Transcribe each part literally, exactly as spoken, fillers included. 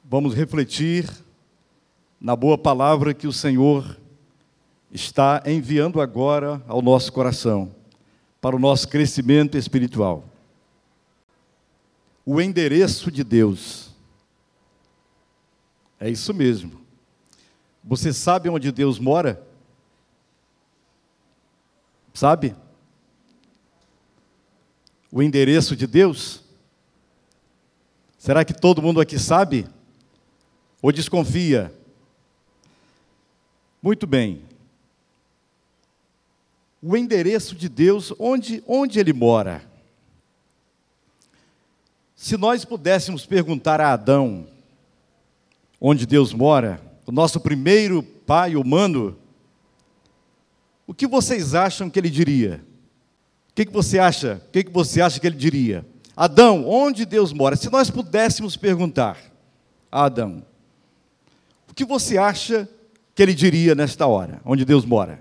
vamos refletir na boa palavra que o Senhor está enviando agora ao nosso coração, para o nosso crescimento espiritual. O endereço de Deus. É isso mesmo. Você sabe onde Deus mora? Sabe? O endereço de Deus? Será que todo mundo aqui sabe? Ou desconfia? Muito bem. O endereço de Deus, onde, onde Ele mora? Se nós pudéssemos perguntar a Adão onde Deus mora, o nosso primeiro pai humano, o que vocês acham que ele diria? O que, que você acha? O que, que você acha que ele diria? Adão, onde Deus mora? Se nós pudéssemos perguntar a Adão, o que você acha que ele diria nesta hora, onde Deus mora?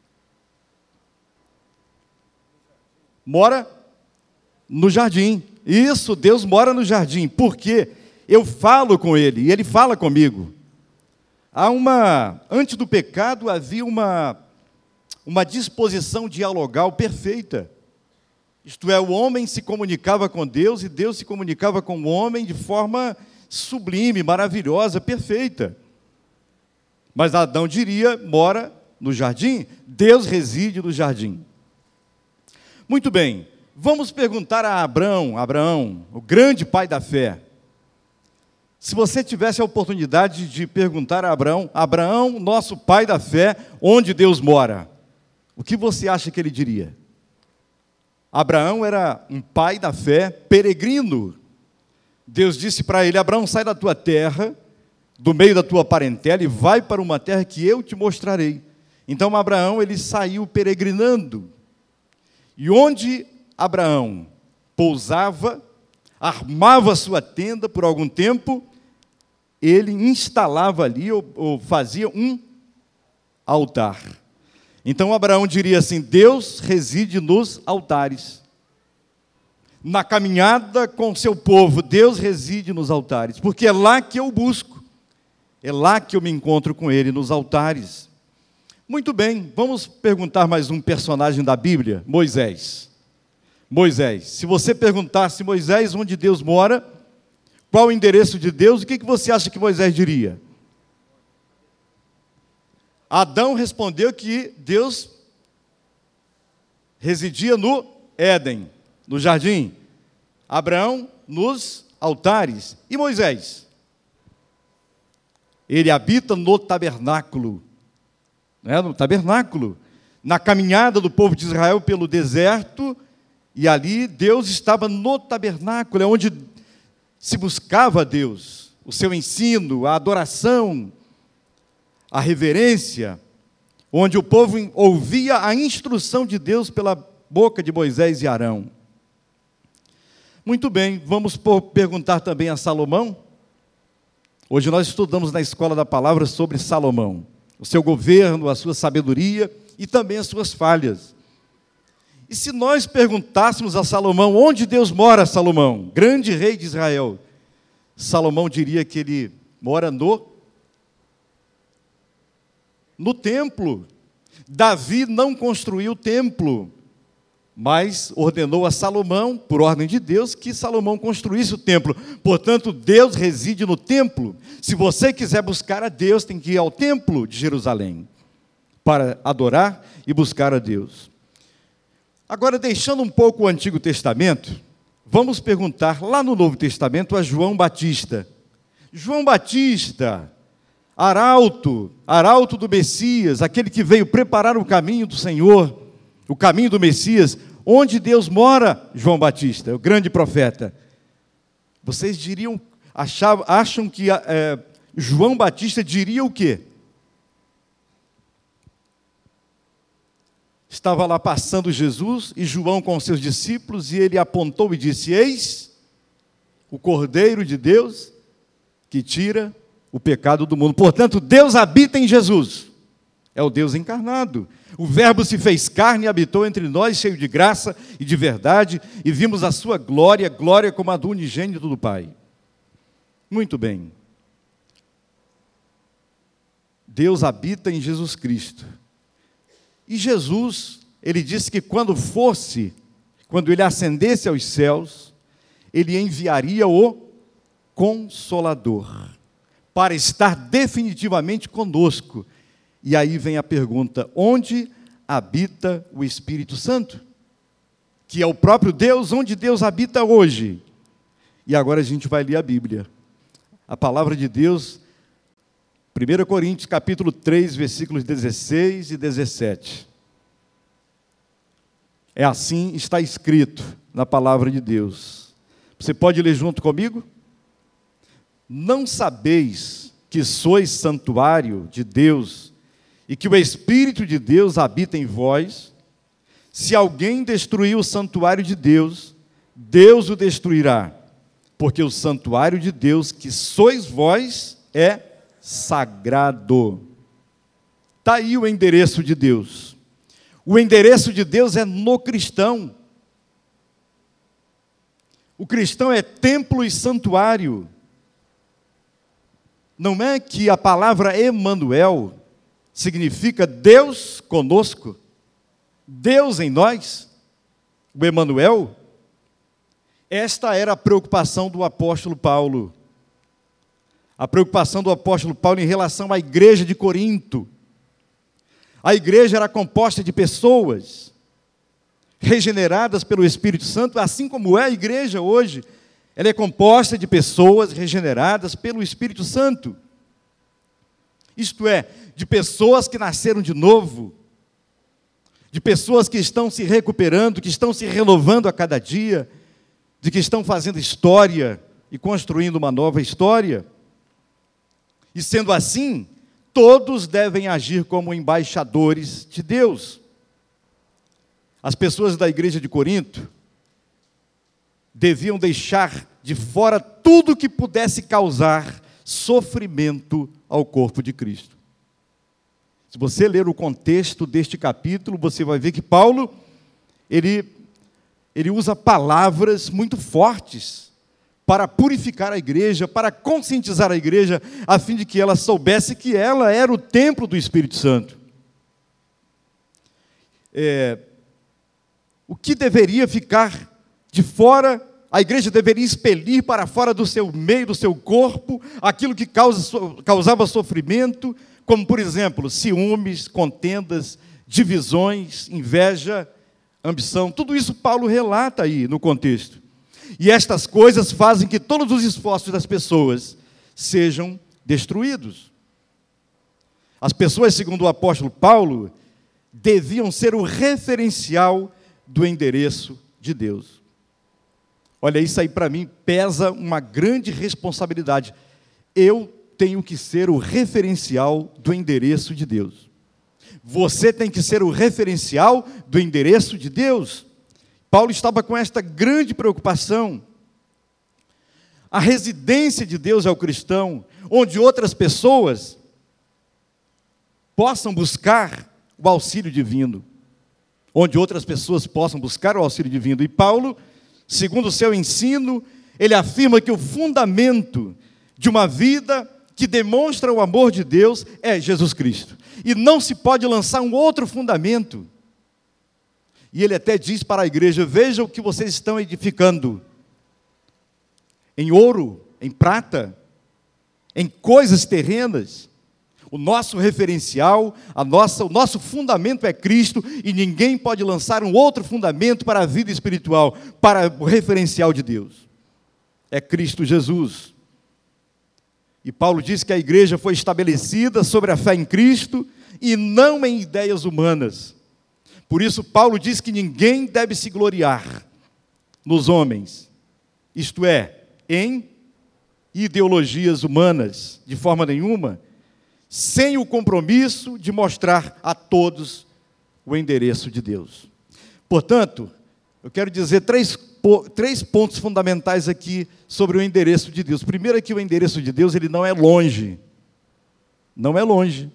Mora no jardim. Isso, Deus mora no jardim. Por quê? Eu falo com Ele e Ele fala comigo. Há uma, antes do pecado havia uma, uma disposição dialogal perfeita. Isto é, o homem se comunicava com Deus e Deus se comunicava com o homem de forma sublime, maravilhosa, perfeita. Mas Adão diria, mora no jardim, Deus reside no jardim. Muito bem, vamos perguntar a Abraão, Abraão, o grande pai da fé. Se você tivesse a oportunidade de perguntar a Abraão, Abraão, nosso pai da fé, onde Deus mora, o que você acha que ele diria? Abraão era um pai da fé, peregrino. Deus disse para ele, Abraão, sai da tua terra, do meio da tua parentela, e vai para uma terra que eu te mostrarei. Então Abraão, ele saiu peregrinando. E onde Abraão pousava, armava sua tenda por algum tempo, ele instalava ali, ou, ou fazia um altar. Então Abraão diria assim, Deus reside nos altares. Na caminhada com seu povo, Deus reside nos altares, porque é lá que eu busco, é lá que eu me encontro com Ele, nos altares. Muito bem, vamos perguntar mais um personagem da Bíblia, Moisés. Moisés, se você perguntasse, Moisés, onde Deus mora, qual o endereço de Deus, o que você acha que Moisés diria? Adão respondeu que Deus residia no Éden, no jardim. Abraão, nos altares. E Moisés? Ele habita no tabernáculo. Né, no tabernáculo, na caminhada do povo de Israel pelo deserto, e ali Deus estava no tabernáculo, é onde se buscava a Deus, o seu ensino, a adoração, a reverência, onde o povo ouvia a instrução de Deus pela boca de Moisés e Arão. Muito bem, vamos perguntar também a Salomão. Hoje nós estudamos na Escola da Palavra sobre Salomão, o seu governo, a sua sabedoria e também as suas falhas. E se nós perguntássemos a Salomão, onde Deus mora, Salomão, grande rei de Israel? Salomão diria que ele mora no, no templo. Davi não construiu o templo, mas ordenou a Salomão, por ordem de Deus, que Salomão construísse o templo. Portanto, Deus reside no templo. Se você quiser buscar a Deus, tem que ir ao templo de Jerusalém, para adorar e buscar a Deus. Agora, deixando um pouco o Antigo Testamento, vamos perguntar lá no Novo Testamento a João Batista. João Batista, arauto, arauto do Messias, aquele que veio preparar o caminho do Senhor, o caminho do Messias. Onde Deus mora, João Batista, o grande profeta? Vocês diriam, achavam, acham que é, João Batista diria o quê? Estava lá passando Jesus e João com seus discípulos, e ele apontou e disse, eis o Cordeiro de Deus que tira o pecado do mundo. Portanto, Deus habita em Jesus. É o Deus encarnado. O Verbo se fez carne e habitou entre nós, cheio de graça e de verdade, e vimos a sua glória, glória como a do unigênito do Pai. Muito bem. Deus habita em Jesus Cristo. E Jesus, ele disse que quando fosse, quando ele ascendesse aos céus, ele enviaria o Consolador, para estar definitivamente conosco. E aí vem a pergunta: onde habita o Espírito Santo? Que é o próprio Deus, onde Deus habita hoje. E agora a gente vai ler a Bíblia. A palavra de Deus, primeira Coríntios capítulo três, versículos dezesseis e dezessete. É assim, está escrito na palavra de Deus. Você pode ler junto comigo? Não sabeis que sois santuário de Deus e que o Espírito de Deus habita em vós? Se alguém destruir o santuário de Deus, Deus o destruirá, porque o santuário de Deus, que sois vós, é sagrado. Está aí o endereço de Deus. O endereço de Deus é no cristão. O cristão é templo e santuário. Não é que a palavra Emanuel significa Deus conosco, Deus em nós, o Emanuel? Esta era a preocupação do apóstolo Paulo. A preocupação do apóstolo Paulo em relação à igreja de Corinto. A igreja era composta de pessoas regeneradas pelo Espírito Santo, assim como é a igreja hoje. Ela é composta de pessoas regeneradas pelo Espírito Santo. Isto é, de pessoas que nasceram de novo, de pessoas que estão se recuperando, que estão se renovando a cada dia, de que estão fazendo história e construindo uma nova história. E sendo assim, todos devem agir como embaixadores de Deus. As pessoas da igreja de Corinto deviam deixar de fora tudo que pudesse causar sofrimento ao corpo de Cristo. Se você ler o contexto deste capítulo, você vai ver que Paulo, ele, ele usa palavras muito fortes para purificar a igreja, para conscientizar a igreja, a fim de que ela soubesse que ela era o templo do Espírito Santo. É, o que deveria ficar de fora, a igreja deveria expelir para fora do seu meio, do seu corpo, aquilo que causa, causava sofrimento, como, por exemplo, ciúmes, contendas, divisões, inveja, ambição. Tudo isso Paulo relata aí no contexto. E estas coisas fazem que todos os esforços das pessoas sejam destruídos. As pessoas, segundo o apóstolo Paulo, deviam ser o referencial do endereço de Deus. Olha, isso aí para mim pesa uma grande responsabilidade. Eu tenho que ser o referencial do endereço de Deus. Você tem que ser o referencial do endereço de Deus. Paulo estava com esta grande preocupação. A residência de Deus é o cristão, onde outras pessoas possam buscar o auxílio divino. Onde outras pessoas possam buscar o auxílio divino. E Paulo, segundo o seu ensino, ele afirma que o fundamento de uma vida que demonstra o amor de Deus é Jesus Cristo. E não se pode lançar um outro fundamento. E ele até diz para a igreja: veja o que vocês estão edificando. Em ouro, em prata, em coisas terrenas. O nosso referencial, a nossa, o nosso fundamento é Cristo, e ninguém pode lançar um outro fundamento para a vida espiritual, para o referencial de Deus. É Cristo Jesus. E Paulo diz que a igreja foi estabelecida sobre a fé em Cristo e não em ideias humanas. Por isso Paulo diz que ninguém deve se gloriar nos homens, isto é, em ideologias humanas, de forma nenhuma, sem o compromisso de mostrar a todos o endereço de Deus. Portanto, eu quero dizer três, três pontos fundamentais aqui sobre o endereço de Deus. Primeiro é que o endereço de Deus, ele não é longe. Não é longe.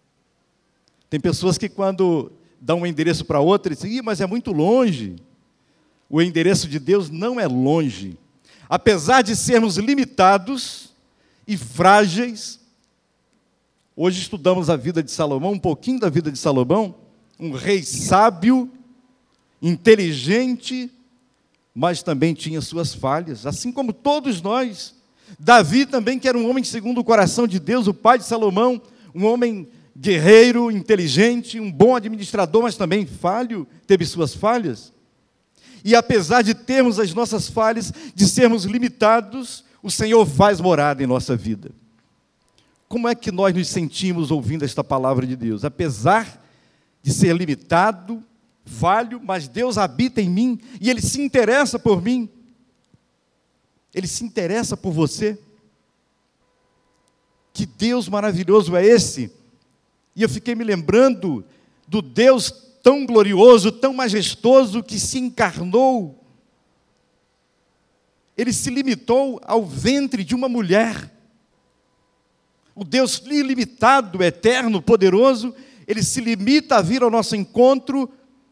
Tem pessoas que quando dão um endereço para outra, dizem: Ih, mas é muito longe. O endereço de Deus não é longe. Apesar de sermos limitados e frágeis, Hoje estudamos a vida de Salomão, um pouquinho da vida de Salomão, um rei sábio, inteligente, mas também tinha suas falhas, assim como todos nós. Davi também, que era um homem segundo o coração de Deus, o pai de Salomão, um homem guerreiro, inteligente, um bom administrador, mas também falho, teve suas falhas. E apesar de termos as nossas falhas, de sermos limitados, o Senhor faz morada em nossa vida. Como é que nós nos sentimos ouvindo esta palavra de Deus? Apesar de ser limitado, falho, mas Deus habita em mim e Ele se interessa por mim. Ele se interessa por você. Que Deus maravilhoso é esse? E eu fiquei me lembrando do Deus tão glorioso, tão majestoso, que se encarnou. Ele se limitou ao ventre de uma mulher. O Deus ilimitado, eterno, poderoso, Ele se limita a vir ao nosso encontro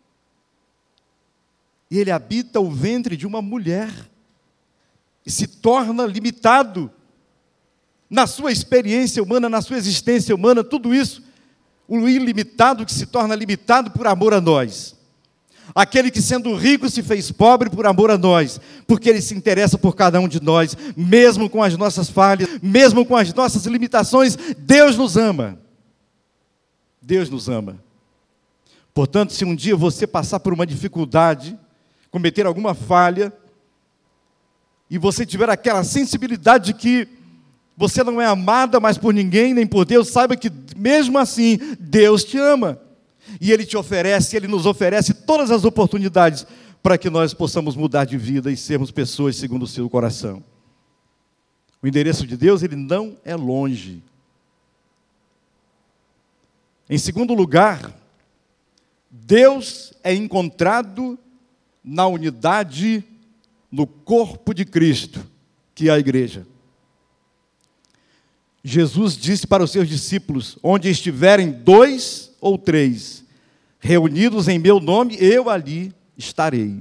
e Ele habita o ventre de uma mulher e se torna limitado na sua experiência humana, na sua existência humana, tudo isso, o ilimitado que se torna limitado por amor a nós. Aquele que sendo rico se fez pobre por amor a nós, porque Ele se interessa por cada um de nós, mesmo com as nossas falhas, mesmo com as nossas limitações, Deus nos ama. Deus nos ama. Portanto, se um dia você passar por uma dificuldade, cometer alguma falha, e você tiver aquela sensibilidade de que você não é amada mais por ninguém, nem por Deus, saiba que mesmo assim, Deus te ama. E Ele te oferece, Ele nos oferece todas as oportunidades para que nós possamos mudar de vida e sermos pessoas segundo o seu coração. O endereço de Deus, Ele não é longe. Em segundo lugar, Deus é encontrado na unidade, no corpo de Cristo, que é a igreja. Jesus disse para os seus discípulos: onde estiverem dois ou três reunidos em meu nome, eu ali estarei.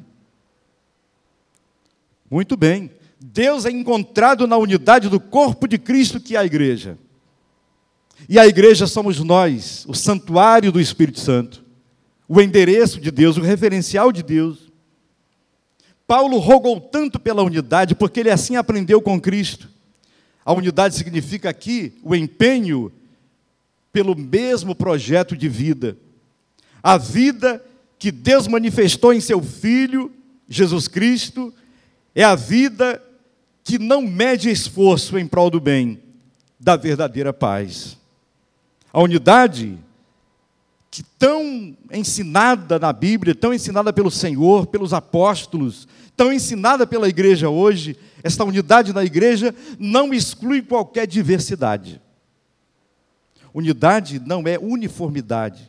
Muito bem. Deus é encontrado na unidade do corpo de Cristo, que é a igreja. E a igreja somos nós, o santuário do Espírito Santo, o endereço de Deus, o referencial de Deus. Paulo rogou tanto pela unidade, porque ele assim aprendeu com Cristo. A unidade significa aqui o empenho pelo mesmo projeto de vida. A vida que Deus manifestou em seu Filho, Jesus Cristo, é a vida que não mede esforço em prol do bem, da verdadeira paz. A unidade que tão ensinada na Bíblia, tão ensinada pelo Senhor, pelos apóstolos, tão ensinada pela igreja hoje, esta unidade na igreja não exclui qualquer diversidade. Unidade não é uniformidade.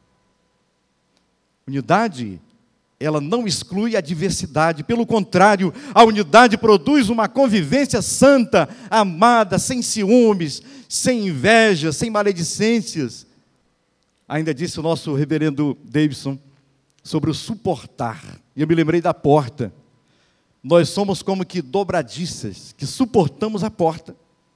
Unidade, ela não exclui a diversidade. Pelo contrário, a unidade produz uma convivência santa, amada, sem ciúmes, sem inveja, sem maledicências. Ainda disse o nosso reverendo Davidson sobre o suportar. E eu me lembrei da porta. Nós somos como que dobradiças, que suportamos a porta.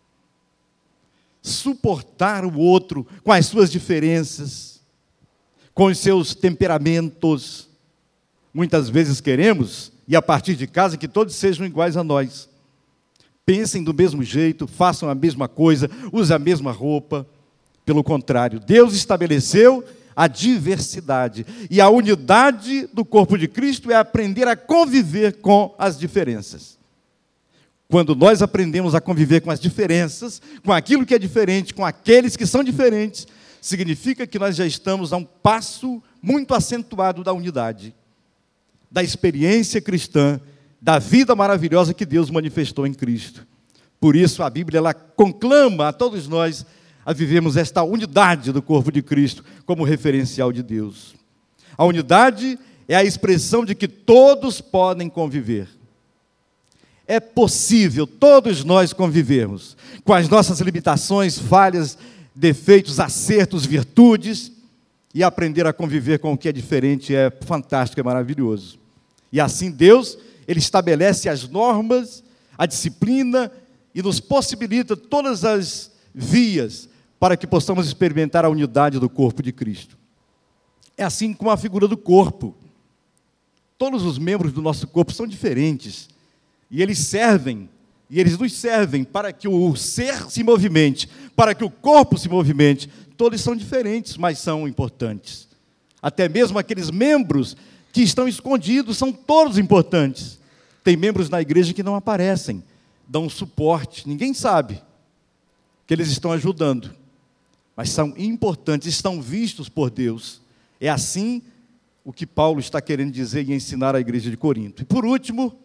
Suportar o outro com as suas diferenças, com os seus temperamentos. Muitas vezes queremos, e a partir de casa, que todos sejam iguais a nós. Pensem do mesmo jeito, façam a mesma coisa, usem a mesma roupa. Pelo contrário, Deus estabeleceu a diversidade. E a unidade do corpo de Cristo é aprender a conviver com as diferenças. Quando nós aprendemos a conviver com as diferenças, com aquilo que é diferente, com aqueles que são diferentes, significa que nós já estamos a um passo muito acentuado da unidade, da experiência cristã, da vida maravilhosa que Deus manifestou em Cristo. Por isso a Bíblia ela conclama a todos nós a vivermos esta unidade do corpo de Cristo como referencial de Deus. A unidade é a expressão de que todos podem conviver. É possível todos nós convivermos com as nossas limitações, falhas, defeitos, acertos, virtudes, e aprender a conviver com o que é diferente é fantástico, é maravilhoso. E assim Deus, Ele estabelece as normas, a disciplina, e nos possibilita todas as vias para que possamos experimentar a unidade do corpo de Cristo. É assim como a figura do corpo. Todos os membros do nosso corpo são diferentes, e eles servem, e eles nos servem para que o ser se movimente, para que o corpo se movimente. Todos são diferentes, mas são importantes. Até mesmo aqueles membros que estão escondidos são todos importantes. Tem membros na igreja que não aparecem, dão suporte, ninguém sabe que eles estão ajudando, mas são importantes, estão vistos por Deus. É assim o que Paulo está querendo dizer e ensinar à igreja de Corinto. E por último,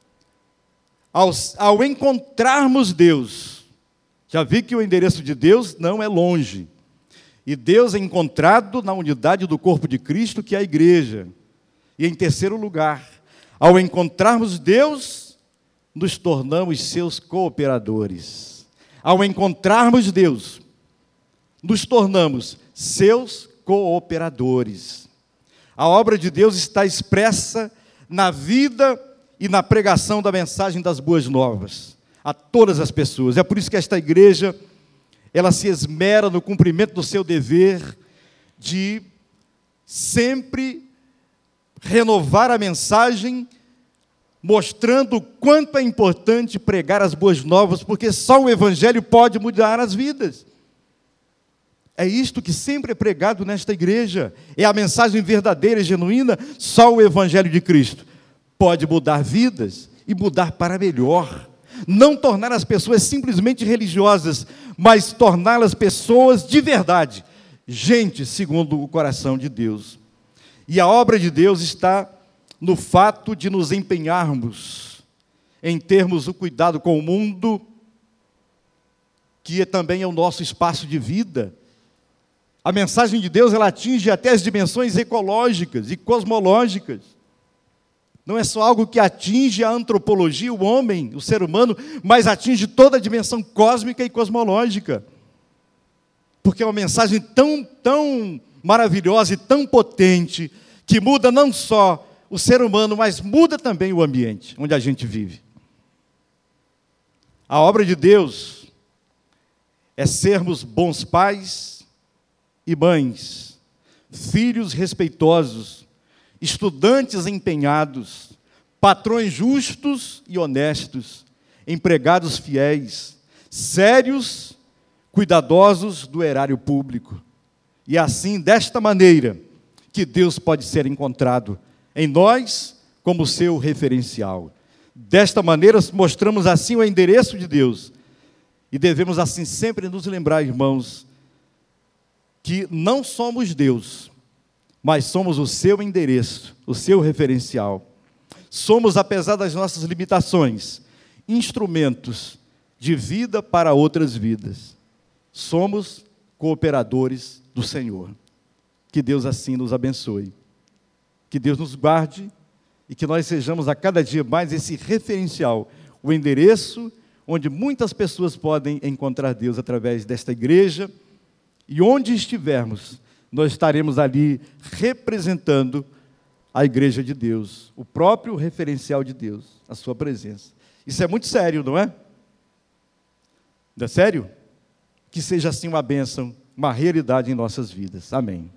ao, ao encontrarmos Deus, já vi que o endereço de Deus não é longe, e Deus é encontrado na unidade do corpo de Cristo, que é a igreja. E em terceiro lugar, ao encontrarmos Deus, nos tornamos seus cooperadores. Ao encontrarmos Deus, nos tornamos seus cooperadores. A obra de Deus está expressa na vida e na pregação da mensagem das boas novas a todas as pessoas. É por isso que esta igreja, ela se esmera no cumprimento do seu dever de sempre renovar a mensagem, mostrando o quanto é importante pregar as boas novas, porque só o Evangelho pode mudar as vidas. É isto que sempre é pregado nesta igreja, é a mensagem verdadeira e genuína. Só o Evangelho de Cristo pode mudar vidas e mudar para melhor. Não tornar as pessoas simplesmente religiosas, mas torná-las pessoas de verdade, gente segundo o coração de Deus. E a obra de Deus está no fato de nos empenharmos em termos o cuidado com o mundo, que também é o nosso espaço de vida. A mensagem de Deus, ela atinge até as dimensões ecológicas e cosmológicas. Não é só algo que atinge a antropologia, o homem, o ser humano, mas atinge toda a dimensão cósmica e cosmológica. Porque é uma mensagem tão, tão maravilhosa e tão potente, que muda não só o ser humano, mas muda também o ambiente onde a gente vive. A obra de Deus é sermos bons pais e mães, filhos respeitosos, estudantes empenhados, patrões justos e honestos, empregados fiéis, sérios, cuidadosos do erário público. E assim, desta maneira, que Deus pode ser encontrado em nós como seu referencial. Desta maneira, mostramos assim o endereço de Deus. E devemos assim sempre nos lembrar, irmãos, que não somos Deus, mas somos o seu endereço, o seu referencial. Somos, apesar das nossas limitações, instrumentos de vida para outras vidas. Somos cooperadores do Senhor. Que Deus assim nos abençoe. Que Deus nos guarde e que nós sejamos a cada dia mais esse referencial, o endereço onde muitas pessoas podem encontrar Deus através desta igreja, e onde estivermos, nós estaremos ali representando a igreja de Deus, o próprio referencial de Deus, a sua presença. Isso é muito sério, não é? Não é sério? Que seja assim uma bênção, uma realidade em nossas vidas. Amém.